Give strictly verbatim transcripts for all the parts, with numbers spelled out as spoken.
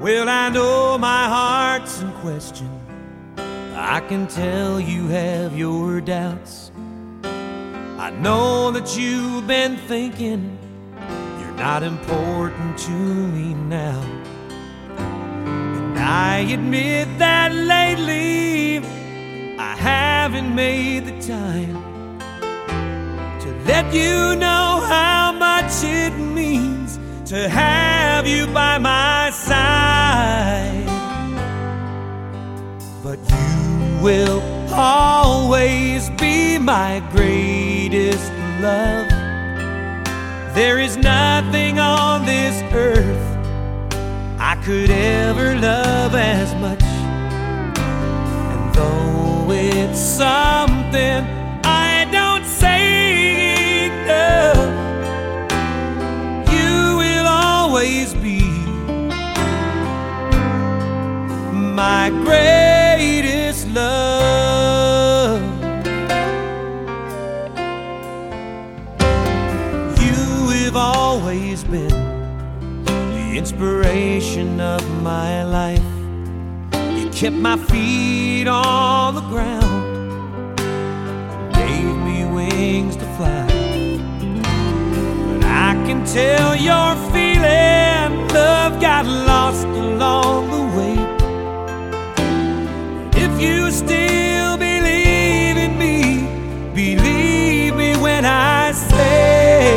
Well, I know my heart's in question. I can tell you have your doubts. I know that you've been thinking you're not important to me now. And I admit that lately I haven't made the time to let you know how much it means to have you by my side. But you will always be my greatest love. There is nothing on this earth I could ever love as much. And though it's something I don't say enough, you will always be my greatest love. You have always been the inspiration of my life. You kept my feet on the ground and gave me wings to fly. But I can tell you're feeling love got lost along the way. If you still believe in me, believe me when I say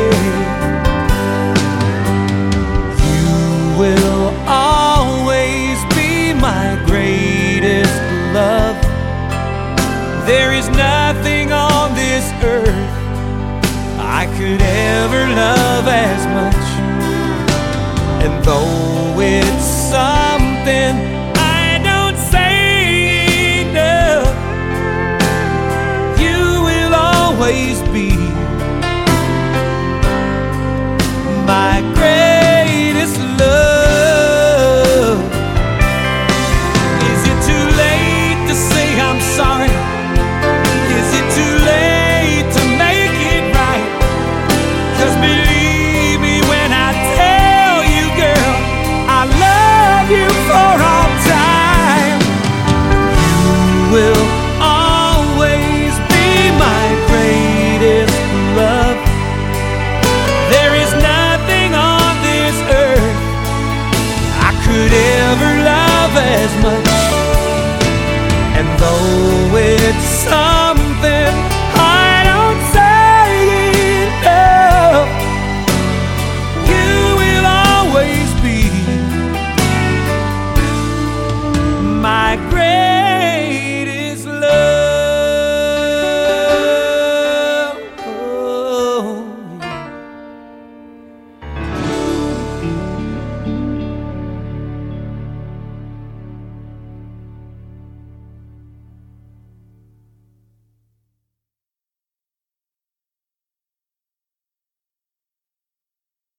you will always be my greatest love. There is nothing on this earth I could ever love as much. And though it's